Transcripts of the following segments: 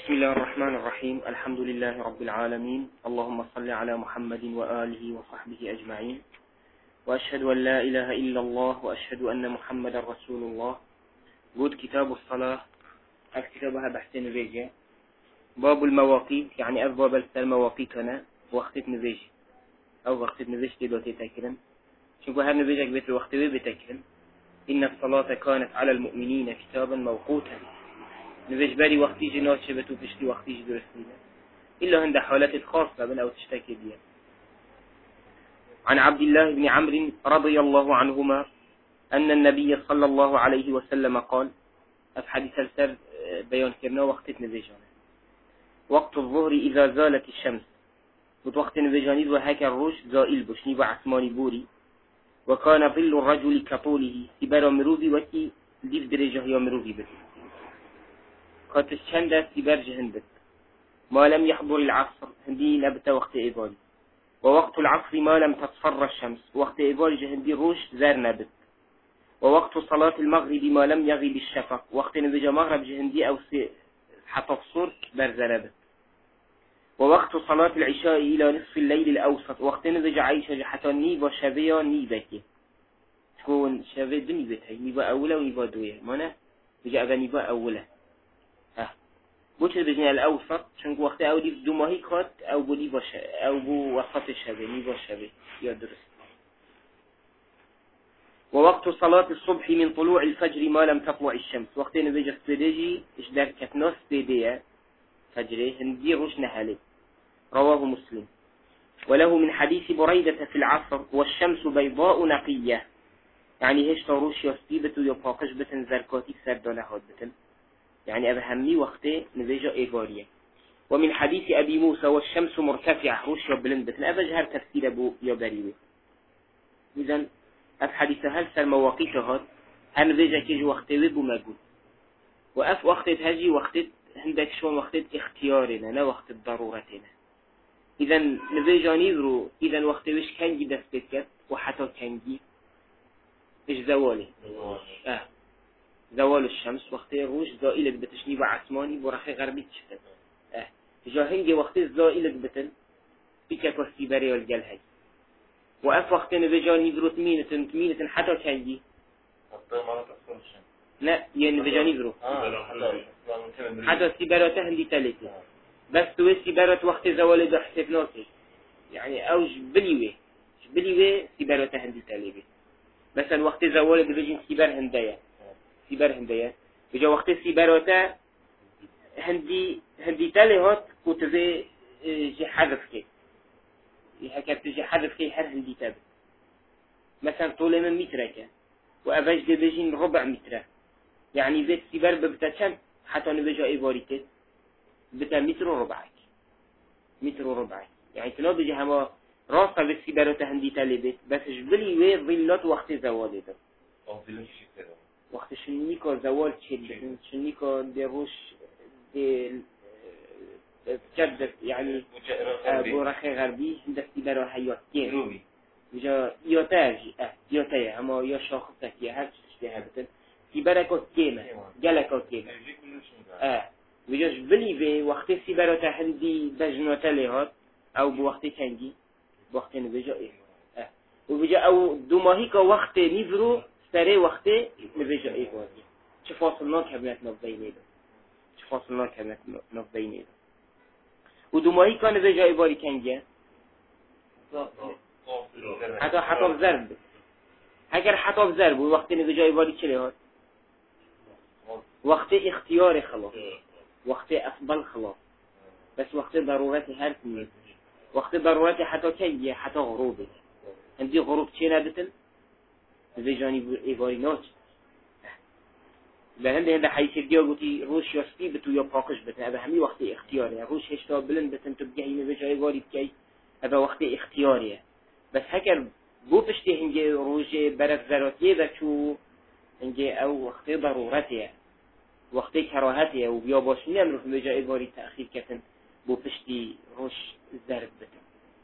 بسم الله الرحمن الرحيم. الحمد لله رب العالمين. اللهم صل على محمد وآله وصحبه أجمعين، وأشهد أن لا إله إلا الله وأشهد أن محمد رسول الله. بود كتاب الصلاة كتابها بحثين نبيجي باب المواقيت، يعني أبواب المواقيتنا وقت نبيجي أو وقت نبيجي تدوتي تكرم شنكو هر نبيجك بيت الوقت بتكرم. إن الصلاة كانت على المؤمنين كتابا موقوتا. نبيج بالي وقتي جنات شبتو بشتي وقتي جدرسني إلا عند حالات خاصة بنا أو تشتكي بها. عن عبد الله بن عمرو رضي الله عنهما أن النبي صلى الله عليه وسلم قال: أفحديث السر بيان كرنا وقت نبيجانا وقت الظهر إذا زالت الشمس، وقت نبيجانيد وهكا الروش زائل بشني وعثماني بوري، وكان ظل الرجل كطوله سبار مروبي وكي ديف درجة يا مروبي بس قاتش چند سبار جهن بس ما لم يحضر العصر هندي نبت وقت إبالي، ووقت العصر ما لم تصفر الشمس وقت إبالي جهندي روش زار نبت، ووقت صلاة المغرب ما لم يغيب الشفق وقت نبجا مغرب جهندي أو حتى الصور برزنبت، ووقت صلاة العشاء إلى نصف الليل الأوسط وقت نبجا عيشة حتى نيبا شبيا نيبكي تكون شبي بنيبتها نيبا أولى ونيبا دوية مانا بجا أبا نيبا أولى بوش بجنة الأوسط شنك وقت أو دي دو ماهي كات أو بو نيبا أو بو وسط الشبي نيبا شبي يا درست. ووقت صلاة الصبح من طلوع الفجر ما لم تطلع الشمس وقت نبجا سبيديجي إش دار كتناس بيديا فجره هندي روش نهالي. رواه مسلم. وله من حديث بريدة في العصر: والشمس بيضاء نقية، يعني هش تروش يصيبت ويباقش بتن زركاتي سردانه هاد بتن، يعني أبهمي وقته نبيجا إيغارية. ومن حديث أبي موسى: والشمس مرتفعة، روش يبلن بتن أبجهر تفسير أبو يبريوه. إذن أف حديث هل سر مواقيت هاد هل نبيجا كيج وقته وبو مجود، وأف وقت هجي وقت عندك شو وقت اختيارنا لا وقت ضرورتنا. إذن نبيجا نيبرو إذن وقت وش كان جي دستك وحتى كان جي إيش زواله زوال الشمس وقت روش زائلة بتشنيب عثماني برخي غربي تشتت جاهنجي وقت زائلة بتن بيكك والسيباري والجلهي. وأف وقت نبيجا نيبرو تمينة حتى كان جي لا يعني نبيجا نيبرو حتى السيبارات هندي تالتي بس توي سيبارات وقت زوال ده حسبناكي يعني أوج بليوه سيبارات هندي تالتي مثلا وقت زوال ده بيجين سيبار هندية بجا وقت سيباراتا هندي تالي هات كوتزي جي حذف كي يحكت جي حذف كي هر هندي تاب مثلا طول من مترك وأفاج دي بيجين ربع متر، يعني بيت سيبار ببتا كم حتى نبجا إيباريتت بتا متر وربع يعني تنا بيجي هما راسا بالسيباراتا هندي تالي بيت بس جبلي وي ظلات وقت زوال ده وقت شنيكا زوال تشد شنيكا دروش دي تجدد يعني برخي غربي عند استبارة حياتين بجا يوتاجي اما يا شاخصك يا هر تشتها بتن استبارة كيمة جالك كيمة بجا جبلي بي وقت استبارة هندي بجنوتا لهات او بوقت كنجي بوقت نبجا وبجا او دوماهيكا وقت نيفرو سري وقته نبيجا إيقاظي چه فاصلنا كبنت نفضينه ده و دوماهي كان نبيجا إيقاظي كنجه حتى بزرب اگر حتى بزرب وقت نبيجا إيقاظي چه لهات وقت اختيار خلاص وقت أفضل خلاص بس وقت ضرورتي هر كمية وقت ضرورتي حتى كنجه حتى غروبه عندي غروب چه ندتن بجانب إيغاري ناچ هنده حيث الديا قلتي روش يصطي بتو يبقاقش بتن أبا همي وقت اختياري روش هشتا بلن بتن تبقى بجا إيغاري بكي أبا وقت اختياري بس هكر بو پشتی هنجي روش برف ذراتيه بچو هنجي أو وقت ضرورتيه وقت كراهتيه وبيا باشني أمرو في بجا إيغاري تأخير كتن بو پشتی روش ذرب بتن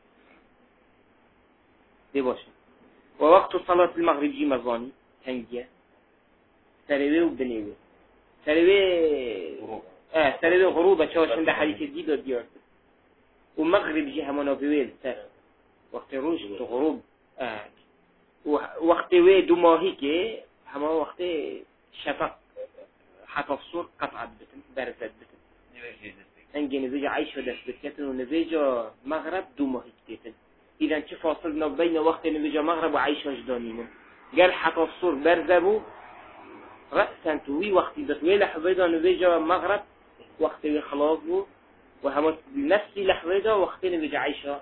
دي باشن. ووقت صلاة المغرب جي مزاني هنجية سروي وبنيوي سروي سر غروب چاشن ده حدیث دید و دیار و مغرب جه همانا بویل سر وقت روش تو غروب و وقت وی دو ماهی که همه وقت شفق حتی صور قطعت بتن برزد بتن انجي نبيجا عايشة دست بكتن ونبيجا مغرب دو ماهي كتن إذا چه فاصلنا بين وقت نبيجا مغرب وعايشة جدانين قال حتى الصور برزبو رأسا توي وقت دتوي لحظة نبيجا مغرب وقت خلاص بو وهم نفسي لحظة وقت نبيجا عايشة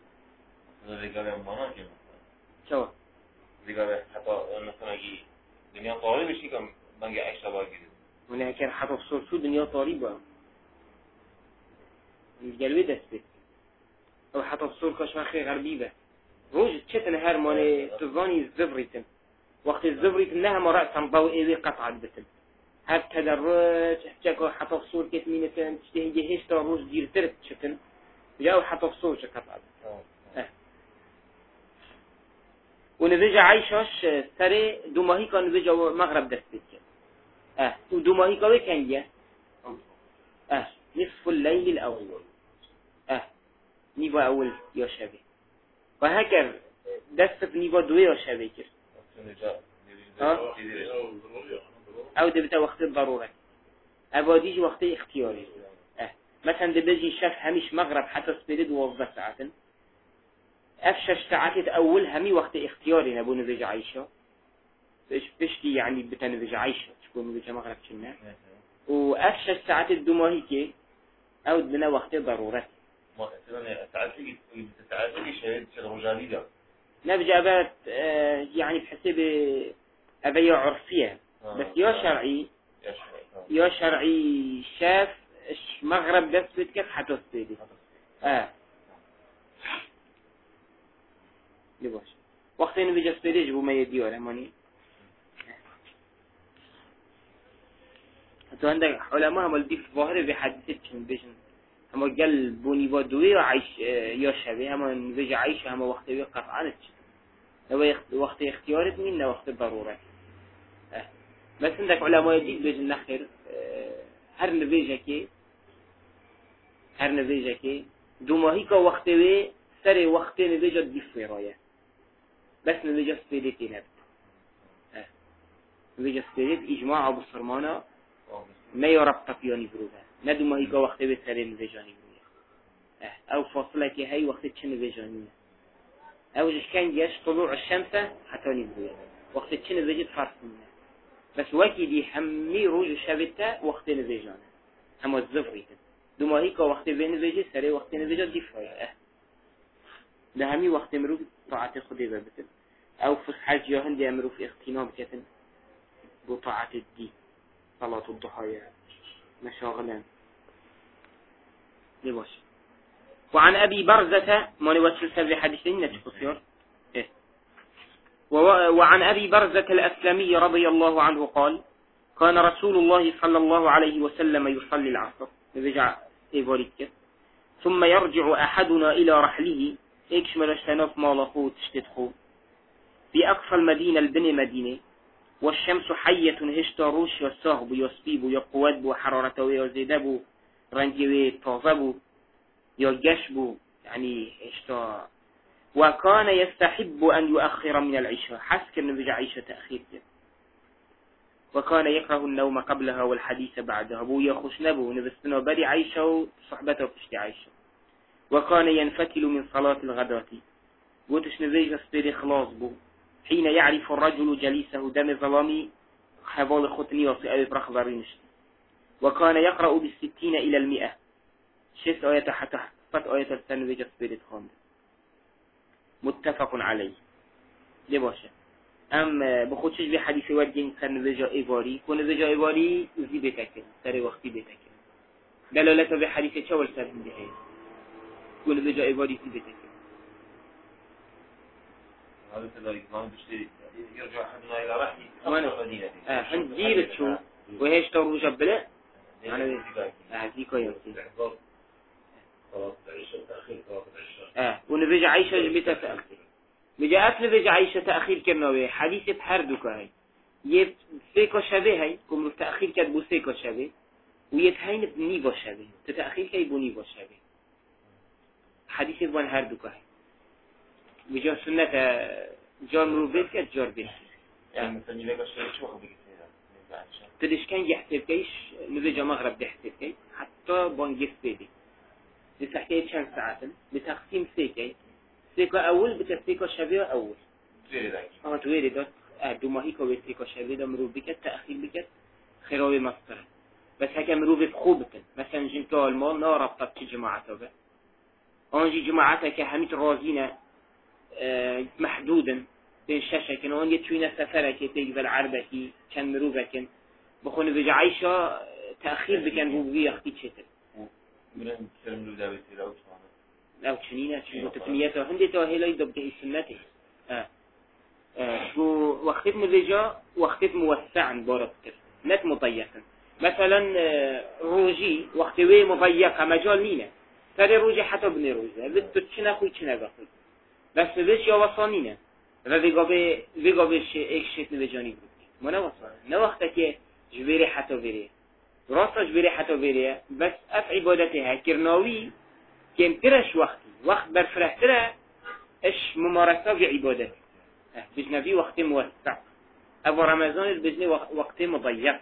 شو دیگه حتی مثلا اگه دنیا طاری بشی که بنگ عیشه باگیرید ولكن حتى الصور شو دنيا طريبة الجلوي دست او حتى الصور كشمخي غربيبة روج تشتن هرموني تظاني الزبريتن وقت الزبريتن لها مرأسا ضوئي قطعت بتن هاد تدرج احتاجوا حتى الصور كتمينة تشتهي جهيش تا روج دير ترت تشتن جاو حتى الصور قطعت ونبيجا عايشاش سري دو ماهي كان نبيجا مغرب دست بتن ودو ماهي كان كان نصف الليل الأول نيفا أول يا شبه وهكذا دست نيفا دوي يا شبه كر أو دبتا وقت الضرورة أباديج وقت اختياري مثلا دبجي شاف هميش مغرب حتى سبيرد ووظف ساعات أفشش ساعات أول همي وقت اختياري نبو نبيج عايشة بشتي يعني بتا نبيج عايشة تكون نبيج مغرب كنا وأفشش ساعات الدماهي أو بنا وقت ضرورة ما تعرفي شهيد رجالي ده نبجي أبات يعني بحسب أبي عرفية بس يا شرعي شاف مغرب بس كيف حتوصيدي لباش وقتين بيجي سبيديج بو ما يديو رماني تو عندك علماء هم اللي في ظاهره بيحدثتهم بيجن هم قال بوني بدوي وعيش يا شبيه هم بيجي عايشه هم وقت يوقف عنك لو وقت اختيارات مين وقت الضروره بس عندك علماء دي بيجن نخير هر نبيجه كي دوماهي کا وقت وي سر وقت نبيجه دي فرايه بس نبيجه سبيدتي نبت نبيجه سبيدت اجماع ابو سرمانه ما يربط بياني بروها ندو ما هيك وقت بسرين بجاني بروها او فاصلة كي هاي وقت تشن بجاني او جش كان جاش طلوع الشمس حتى نبروها وقت تشن بجد فرق منه بس واكي دي همي روج شابتا وقت نبجانه هما الزفري دو ما هيك وقت بين بجد سري وقت نبجد دي فايا ده همي وقت مروف طاعة خدي بابتن او فسحة جاهن دي امروف اختناب كتن بطاعة الدين صلاة الضحى مشاغلا لباش وعن أبي برزة ما نوصل سبب حديثين نتفسير وعن أبي برزة الأسلمي رضي الله عنه قال كان رسول الله صلى الله عليه وسلم يصلي العصر نرجع إيفوريك ثم يرجع أحدنا إلى رحله إكشمل اشتناف مالخو تشتدخو في أقصى المدينة البن مدينة والشمس حية هشتا روش يصاهب يصبيب يقواد وحرارته يزيدب رنجي طازب يجشب يعني هشتا وكان يستحب أن يؤخر من العشاء حسك أنه بيجع عيشة تأخير وكان يكره النوم قبلها والحديث بعدها بو يخش نبو نبستنا بري عيشة وصحبته بشتي عيشة وكان ينفتل من صلاة الغداة قلتش نبيجة سبيري خلاص بو حين يعرف الرجل جليسه دم ظلامي حوال خطني وصئة برخبرينش وكان يقرأ بالستين إلى 100 6 آيات حتى فت آيات السنويجة سبيرت خامد متفق عليه لباشا بخودشش بحديث ودين سنويجة إيواري كونويجة إيواري وزي بتاكل سري وقتي بتاكل دلالته بحديث شوال سرهم بهاي كونويجة إيواري زي بتاكل هذا تلاقي كمان بشتري يرجع أحدنا إلى رحلة المدينة هنجير شو وهيش تروج بلا أنا هذيك يوتي ونبيج عيشة جبتها تأخير بجاءت نبيج عيشة تأخير كرناوي حديث بحردو كهي يب سيكو شبه هاي كم تأخير كتبو سيكو شبه ويتهين بني باشبه تتأخير كي بني باشبه حديث بان هر دو که بجا سنت جار مروبيت كات جار بيت يعني مثلا يلاقي شيء شو خبيك تدش كان يحسب كيش نبجا مغرب بيحسب كي حتى بانجس بيدي بتحكي كم ساعة بتقسيم سيكي سيكا أول بتسيكا شبيه أول تويري داك تويري دات دو ماهي كوي سيكا شبيه دا مروب بكت تأخير بكت خراوي مصدر بس هكا مروب بخوبتن مثلا جنتو المال نا ربطت كي جماعته به أنجي جماعته كهميت رازينة محدودا بين شاشة كن أن يتوين سفرة كي تيجي العربة كي كان مروبة كن بخون بيجا عيشة تأخير بكن هو بيختي شتر من سلم له دابت لو أو تشنينة شو تقنيته هندي تواهيلا يدبك السنته شو وقت مبيجا وقت موسع بارك نت مضيقا مثلا روجي وقت وي مضيق مجال نينه ترى روجي حتى بني روجي بدو تشنا خوي تشنا بخوي بس بيش يا وصانينه و ویگابش اکشت نوجانی بود منو وصل نه وقت که جبری حتی بره راستش بره حتی بره بس اف عبادته کرناوی که امترش وقت برفرهتره اش ممارسه و عبادت بجنبی وقت موسع ابو رمضان بجنبی وقت مضيق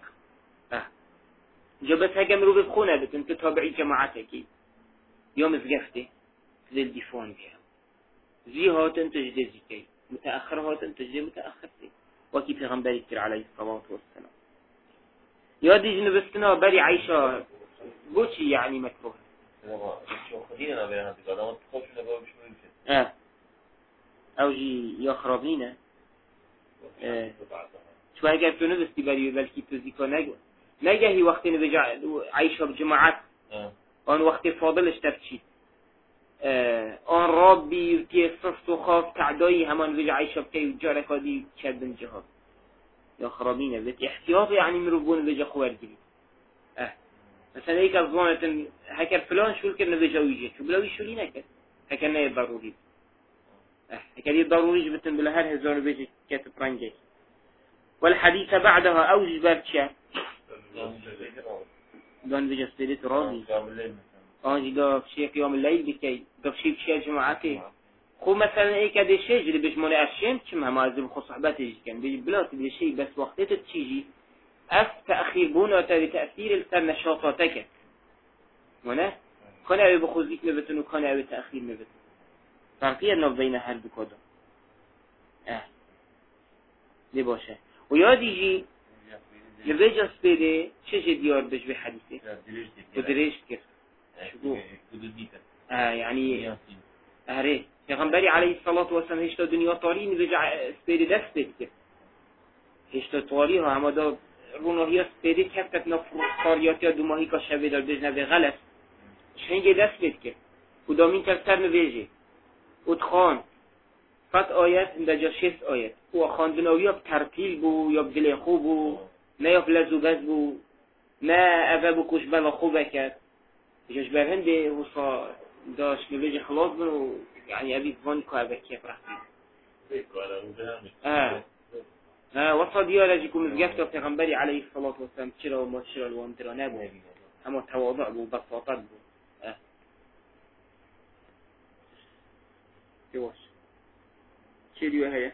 جبت هجم رو بخونه بتن تتابعي جماعتك يوم زقفته للديفون بها زي هاتن تجدزي كي متأخر هاتن تجدي متأخر كي وكي پیغمبر كتير عليه الصلاة والسلام يادي جنبستنا بري عيشة بوشي يعني مكروه خدينا بينا بقدام تخافش نبغى مش ممكن او جي يا خرابينا شو هاي قلت نبستي بري بلكي تزيكا نجهي وقت نبجع عيشة بجماعات آن وقت فاضلش تبچید آن رابی که صفت و خاف تعدایی همان وجه عیشه بکی جارکادی چد بن جهاد یا خرابینه بيت احتیاط يعني مروبون وجه خوار گرید مثلا ایک از ظانتن هکر فلان شول کرد وجه ویجه شو بلاوی شولی نکرد هکر نه ضروری هکر ضروری جبتن بلا هر هزار وجه كتب رنجه والحديث بعدها اوجه برچه دون وجه سبيلت راضي آنجی داف شیء قیام اللیل بکی داف شیء جماعتی خو مثلا ای کده شیء جلی بهش مال اشیم چم هم از خو صحبتش کن بيجي بلات بده شيء بس وقتت تيجي اف تأخير بونا تأثير التر نشاطاتك منه كان ابي بخوزيك مبتن وكان ابي تأخير مبتن فرقية نف بين هر دو كده دي باشه و یاد يجي لبيجا سبيده چه دیار بش به حدیثه بدريش كده شو يعني أهره پیغمبری علیه الصلاة والسلام هشتا دنیا طاری نبجع سپیده دست بید کرد هشتا طاری ها همه دا روناهی ها سپیده کفتت نفراریاتی ها دو ماهی که شبه دار بجنبه غلط شنگه دست بید کرد کدامین تفتر نبیجه ادخان فت آیت اندجا 6 آیت و خاندناوی ها بترتیل بو یا بدل خوب بو نه یا بلزو بز بو نه اوه بو کش بلا خوبه کرد جاش برهنده وصا داش نبيجي خلاص منه يعني أبي فان كابك كيف راح وصل ديالا جيكم مزجفته بتغنبري عليه الصلاة والسلام تشرا وما تشرا الوامترا نابو أما تواضع بو بساطات بو كواش شريوه هيا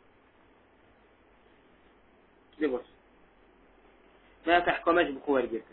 كواش ما تحكمش بخوار جدا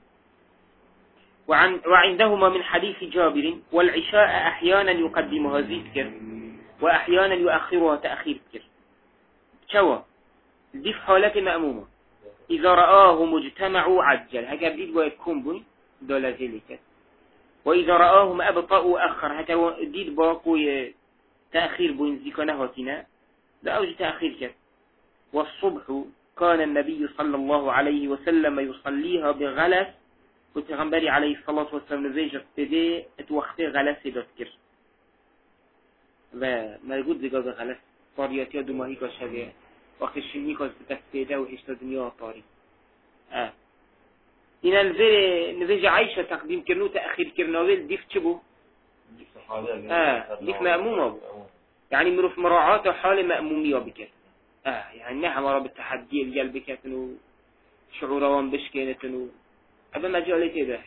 وعندهما من حديث جابر والعشاء أحيانا يقدمها ذكر وأحيانا يؤخرها تأخير ذكر شوا دي في حالات مأمومة إذا رآه مجتمع عجل هكا بديد ويكون بني دولا ذلك وإذا رآهم أبطأوا أخر هكا بديد باقوا تأخير بني ذكر نهاتنا ده أوج تأخير كر والصبح كان النبي صلى الله عليه وسلم يصليها بغلس پیغمبری علیه الصلاة والسلام نویجه بده اتوقته غلسه داد کرد و مرگود دیگه به غلس طاریاتی ها دو ماهی که شده وقت شنی که دست بده و هشتا دنیا طاری این الویر نویجه عیشه تقدیم کرنو تأخیر کرنویل دیف چه بو؟ دیف مأمومه بو يعني مروف مراعاة حال مأمومية بكت يعني نحن مرا بالتحدي الجل بكتنو شعوروان بشكينتنو أبا مجالته ده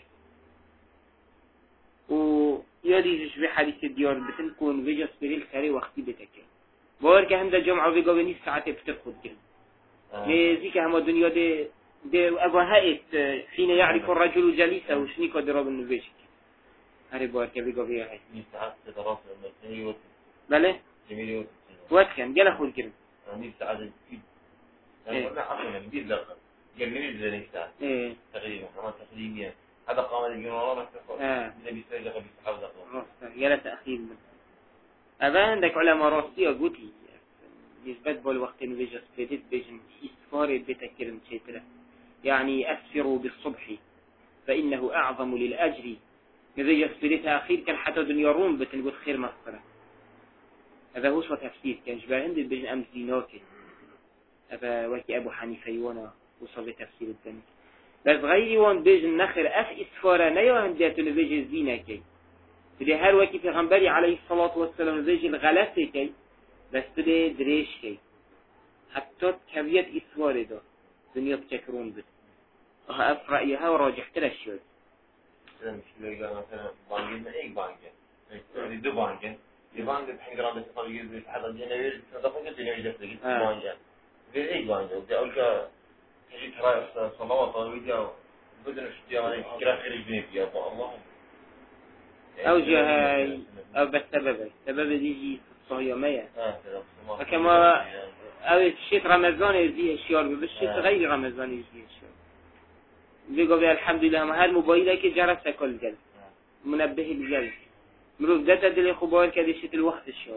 وياديش في حديث الديار بتنكون فيجاس بريل خاري وقتي بتكين باور که هم در جمعه ویگا بینی ساعت بتخود جن نزیک هم دنیا ده أبوهائت حين يعرف الرجل جليسه وشنيك ودراب النبيش هاري باور که ویگا بيها هاي ساعات دراسة المسيحية بله جميلة واتكن جل خود جن نيف ساعات لا أصلا نبيل لقب جميل زي ساعات تقريبا كمان تقريبا هذا قام الجنورة ما تقول النبي صلى الله عليه وسلم يلا تأخير من أبا عندك علماء راسية قوتي نسبة بالوقت نفيجس بديت بيجن إسفار بتكرم شيترا يعني أسفروا بالصبح فإنه أعظم للأجر نفيجس بديت أخير كان حتى دنيا روم بتنقول خير مصرة هذا هو شو تفسير كان شبه عندي بيجن أمس ديناكي أبا وكي أبو حنيفة يوانا وصل لتفسير الدنيا بس غيري وان بيجن نخر إسفارة نيو هندية نفيجس ديناكي بدي هر وكي في غنبري عليه الصلاة والسلام نفيجي الغلاسة كي بس بده دريش كي حتى كبيت إسوار ده دنيا بتكرون بس رأيها وراجح ترى الشيء مثلا مش لقى مثلا بانجين ايه بانجين دو بانجين البانجين الحين قرابة تقابل يجب على الجنوير تضافة الجنوير جفتك بانجين غير ايه بانجين ودي أولك تجي ترى صلوات طويلة بدنا شتيا عليك كرا خير الجنوب يا الله أو جهاي أو بالسبب يجي صهيومية فكما أو الشيء رمضان يزيه الشيار بالشيء غير رمضان يزيه الشيار بيقول الحمد لله ما هالموبايل كي جرس كل جل منبه الجل مروف داتا دل خبار كده شيء الوقت الشيار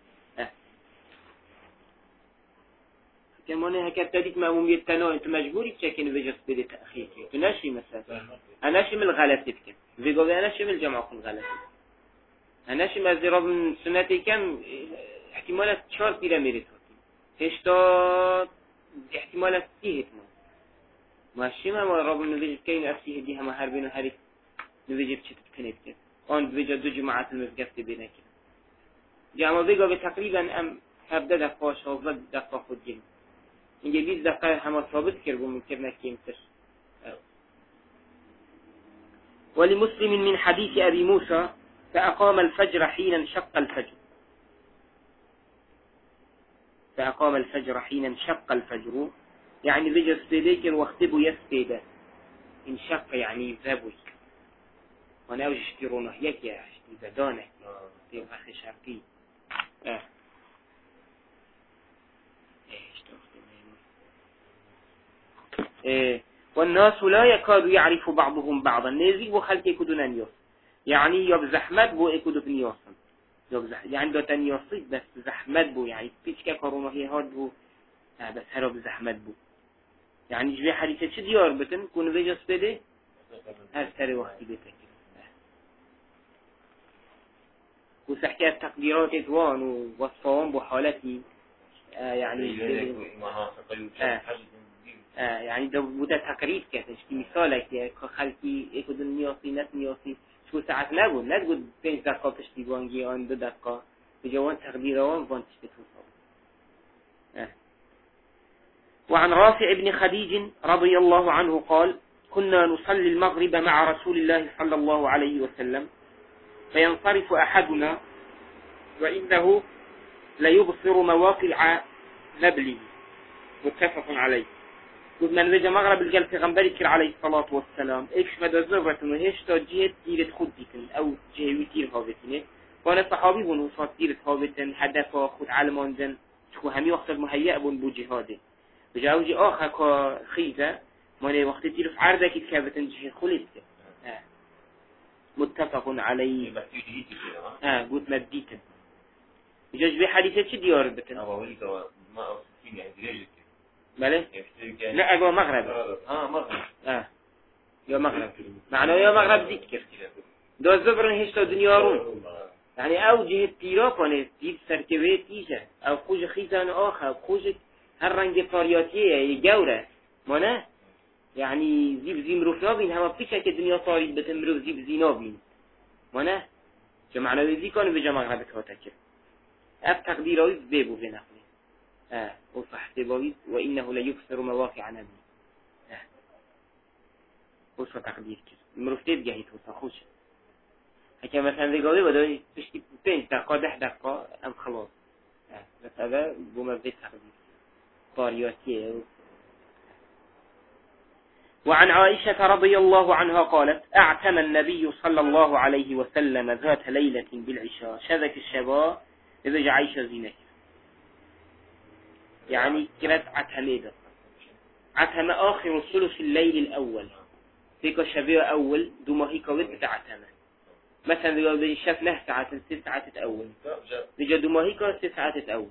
كمان هكذا تديك مأموم يتناو أنت مجبوري تشكين فيجس بدي تأخير تناشي مثلا أناشي من الغلط تبكي بيقول أناشي من الجماعة الغلط أناشي ما زي رب سنتي كم احتمالات 4 بيراميد هشتا احتمالات 30 ماشي ما رب نفيج كين أفسيه ديها ما هربين وهري نفيج بشتت كنيت أون بيجا دو جماعات المسجد بينك جامع بيجا بتقريبا أم هبدأ دقاش أو بد دقا خود جن إنجي 20 دقيقة هم ثابت كربو من كرنا كيمتر ولمسلم من حديث أبي موسى فأقام الفجر حين انشق الفجر فأقام الفجر حين انشق الفجر يعني بيجي سبيديك واختبوا يسبيدا انشق يعني ذبوي وانا اوج اشترونه يك يا اشتي بدانه في اخي شرقي والناس لا يكاد يعرف بعضهم بعضا نزيق وخلق يكدون انيوس يعني يب زحمت بو يكدو بنيوسن يعني دو تنيوسي بس زحمت بو يعني بيش كارونه هي هاد بو بس هرب زحمت بو يعني جبه حديثة چه ديار بتن كون ويجاس بده هر سر وقتی بتن وسحكي التقديرات اتوان ووصفهم بحالتي يعني يعني ده بوده تقريب كتش مثالك خلقي اكد النياسي نت نياسي شو ساعت نبود نتقود 5 دقيقة پشتیبانگی آن 2 دقیقة بجوان تقديرهم وان تشتتون وعن رافع بن خديج رضي الله عنه قال كنا نصلي المغرب مع رسول الله صلى الله عليه وسلم فينصرف أحدنا وإنه ليبصر مواقع نبله متفق عليه قد من وجه مغرب الجل في غنبرك عليه الصلاة والسلام إيش مدى زرة وهيش تا جهة ديرة خدتن أو جهة ويتير هابتنه وانا صحابي ونوصات ديرة هابتن هدفا خد علمان دن شكو همي وقت المهيئ بون بو جهاده بجاوجي آخر كخيزة مالي وقت تيرو في عرضة كي تكابتن جهة خلصت متفق عليه قلت مديتن بجاج بي حديثة چه ديار بتن ما أصدقين يعني دريجة بله لا أقوى مغرب مغرب يا مغرب معناه يا مغرب ذكر دو زبرن هشتا دنيا رون يعني أو جهة تيرا كانت دير سركبه تيجة أو خوش خيزان آخر خوش هر رنگ طاریاتیه جوره مانه يعني زيب زي مروف نابين هما بيشا كدنيا طاريد بتمروف زيب زي نابين مانه جمعنا وزي كانوا بجمع غابت هاتك اف تقديراوي بيبو بنقله وصحت باويد وإنه ليكسر مواقع نبي خوش تقدیر کرد مرفته بگهی توسا خوش هكذا مثلا ذي بدأ تشتي 5 دقيقة 10 دقيقة أم خلاص بس هذا بمبدأ تقدير طارياتيه. وعن عائشة رضي الله عنها قالت اعتم النبي صلى الله عليه وسلم ذات ليلة بالعشاء شذك الشباب إذا عائشة زينك يعني كرت عتميدة عتم آخر ثلث الليل الأول فيك الشباب أول دماهيك ود عتمه مثلا لو شاف له ساعات 6 ساعات تأول بيجا دماهيك 6 ساعات تأول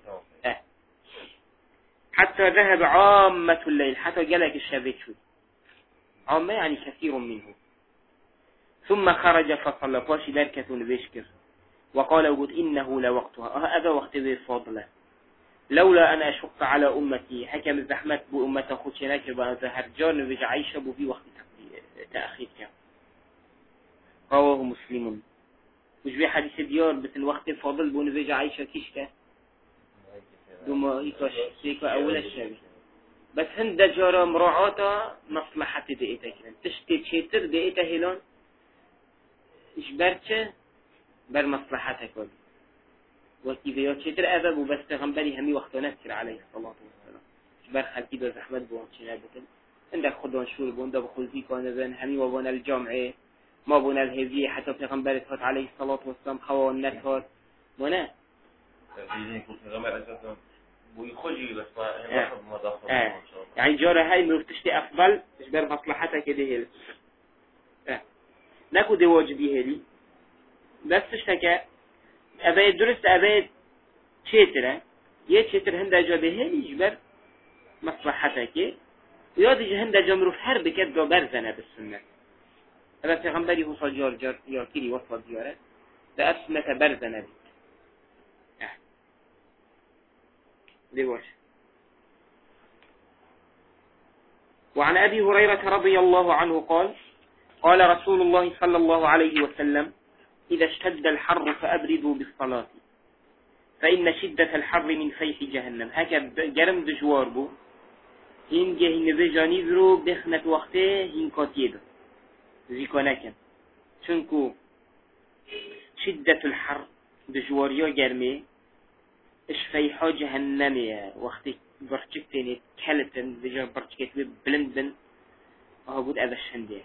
حتى ذهب عامة الليل حتى جلك الشباب شوي عامة يعني كثير منه ثم خرج فصلى قاشي بركة بيشكر وقال وقد إنه لوقتها هذا وقت ذي فضله لولا أن أشق على أمتي حكم الزحمة بأمة خدشناك بأنها هرجان بيجا عيشة في وقت تأخير كان رواه مسلم وش بي حديث ديار بس الوقت الفاضل بون بيجا عايشة كيشكا دوما ايكاش سيكا اول الشابي بس هند جارة مراعاة مصلحة دقيتا كلان تشتي تشيتر دقيتا هلون اش برچه بر مصلحتك ودي وكي بيا تشيتر اذب وبس تغنبري همي وقتا نسر عليه الصلاة والسلام اش بر خلقي دو زحمت بوان چنابتن عندك خدان شور بون دا بخلزي كانبن همي وبان الجامعه ما بون الهزية حتى پیغمبرت هات عليه الصلاة والسلام خوان نتهات بونه يعني جاره هاي مرفتشتي أفضل إجبار مصلحتها كده هيل نكو دي واجبي هيلي بس تشتكى أبايد درست أبايد تشيتره يتشيتر هنده جابه هيلي إجبار مصلحتها كده ويادي هنده جامروف هر بكت جا برزنه بالسنة هذا پیغمبری حسال جار یاکیری وصل دیاره ده اسمت برز نبید ديوش. وعن أبي هريرة رضي الله عنه قال قال رسول الله صلى الله عليه وسلم إذا اشتد الحر فأبردوا بالصلاة فإن شدة الحر من فيح جهنم هكذا جرم دجوار بو هنجه هنجه جانيز رو بخنت وقته هنكاتيه ده زيكوناكن چونكو شدة الحر دجواريا جرمي اش فيحا جهنمي وقت برچكتين كالتن دجا برچكت بلندن بود هذا الشندي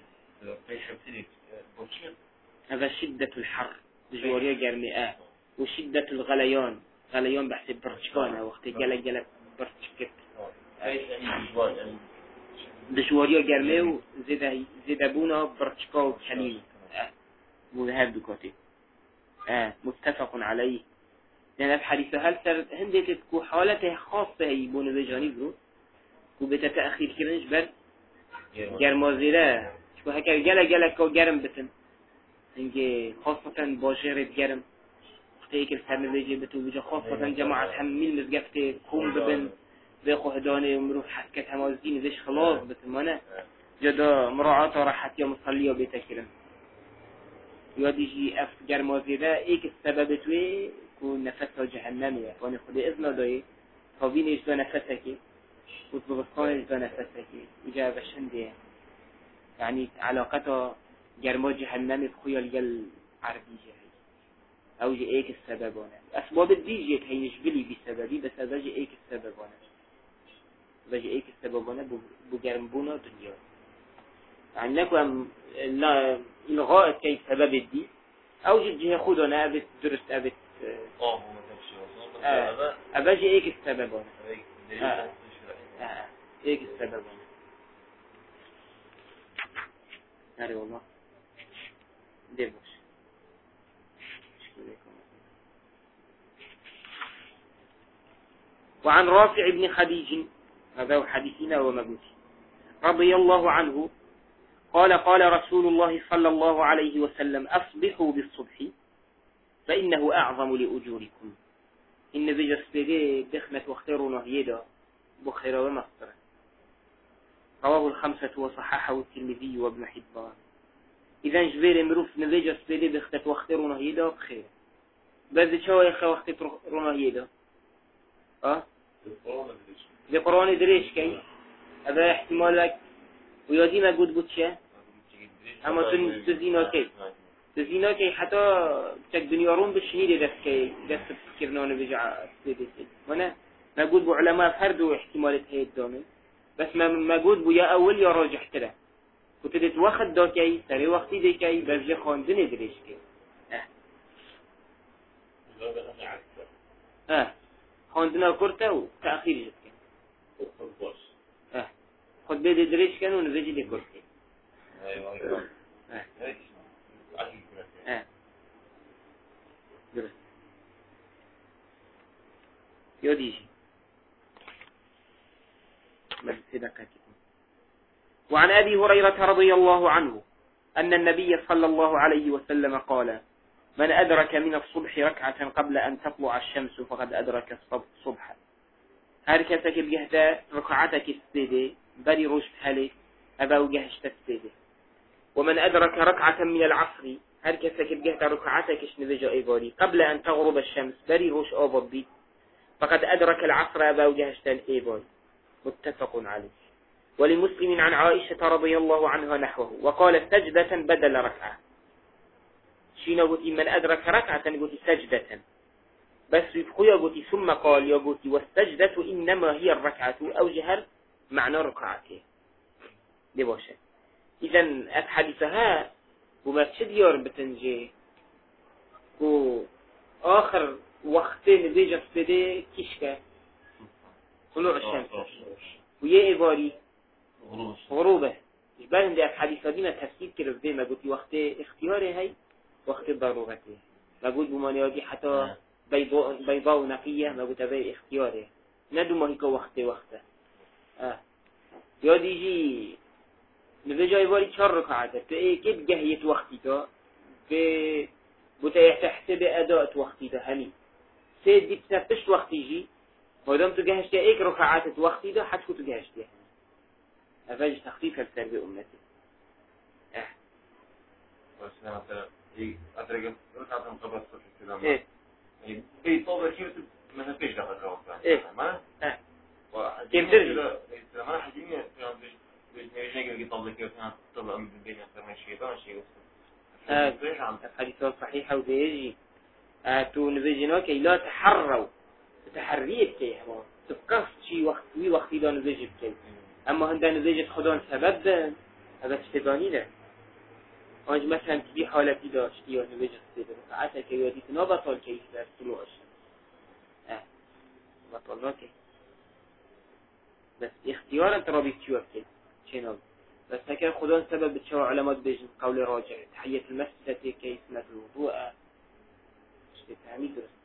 هذا شدة الحر دجواريا جرمي وشدة الغليان غليان بحث برچكانه وقت جلق برچكت دشواريا جرمي وزيدا بونا برچكا وكليل مذهب بكاتي متفق عليه لأن الحديث هل هندي تكو حالته خاصة هي بون بجاني برو وبتتأخير كرنش بر جرمازيرا شكو هكا جلق وجرم بتن هنجي خاصة باشرة جرم وقتيك الفهم بيجي بتو بيجي خاصة جماعة حميل مزقفتي كوم ببن بيخو هداني ومروف حكت همازدين زيش خلاص بتمانه جدا مراعاة راحتي ومصلية بيتكرم يوديجي اف جرمازي ده ايك السبب توي كو نفسها جهنمية واني خدي اذنه داي طابين ايش دا نفسك وطبقان ايش دا نفسك اجا بشندي يعني علاقته جرما جهنمي بخويا الجل عربي جهي او جي ايك السبب وانا اسباب الديجيت هينش بلي بسببي بس هذا جي ايك السبب وانا بجي ايك السببانه بجرمبونا دنيا يعني نكو الغاء كي سبب الدي او جي خودنا ابت درست ابت ابجي ايك السببانه ايك السببانه ناري والله دير باش وعن رافع بن خديج هذا حديثنا ومبوتي رضي الله عنه قال قال رسول الله صلى الله عليه وسلم أصبحوا بالصبح فإنه أعظم لأجوركم إن بجسده دخنة واختاروا نهيدا بخير ومصدر رواه الخمسة وصححه الترمذي وابن حبان إذا جبير مروف نبجسده دخنة واختاروا نهيدا بخير بذي شو يخي واختاروا نهيدا بقرآن دريش كي هذا احتمالك ويادي ما قد بوتشه اما تو زینا که حتی تک دنیا روم بشنیده دست بکرنانه بجع سیدیتی وانا نقول بو علماء فرد و احتمالات هي الدومين بس ما قول بو يا اول يا راجح تره كنت تتوخد داكي سري وقتي ديكي بس خواندن دريش كي خواندنا كرته و تأخير جد كن خد بيد دريش كن و نزيجي دي كرته ايوه درست يوديجي وعن أبي هريرة رضي الله عنه أن النبي صلى الله عليه وسلم قال من أدرك من الصبح ركعة قبل أن تطلع الشمس فقد أدرك الصبح هركتك بجهد ركعتك السيدة بري رشد هلي أبا وجهشت السيدة ومن أدرك ركعة من العصر هركتك بجهد ركعتك شنفج إيباري قبل أن تغرب الشمس بري رش أبضي فقد أدرك العصر أبا وجهشت الإيباري متفق عليه ولمسلم عن عائشة رضي الله عنها نحوه وقال سجدة بدل ركعة شينا قلت من أدرك ركعة قلت سجدة بس يبقوا قلت ثم قال يا قلت والسجدة إنما هي الركعة أو جهر معنى ركعته دي باشا إذن أتحدثها وما تشديار بتنجي وآخر وقتين دي جفده كشكة طلوع الشمس ويه إباري غروبه إجبال هندي الحديثة دي ما تفسير كده زي ما قلت وقت اختياري هاي وقت ضرورته ما قلت بمانيا دي حتى بيضاء ونقية ما قلت بي اختياري ندو ما هيك وقته يا ديجي نفجا إباري 4 ركعات تو ايه كيف جهية وقتي تو بتحسب أداء وقتي تو همي سيد دي بسبتش وقتي جي مادام تو جهشتي ايك ركعات وقتي ده حتفو تو جهشتي افاج تخفيف السر بأمتي بس مثلا ادرك ركعة قبل الصبح كده ايه طول كيف مثلا فيش دخل الوقت ما كيف ترجي ما حجمي مش نقدر طول كيف طلع من بين اكثر من شيء الحديث صحيح وزيجي تو نبيجنا كي لا تحروا تحريت كي هوا تفكر شيء وقت دا نزيج بكي اما هنده نزيج خدان سبب ده هذا اشتباني ده آنج مثلا تبي حالتي داشتی یا نزيج خسيده ركعته كي يوديت نابطال كي در طلوع الشمس بطال ناكي بس اختيار انت رابي تشوف كي چنال بس هكذا خدان سبب بتشوى علامات بيجن قول راجع تحية المسجد كي سنة الوضوء اشتباني درست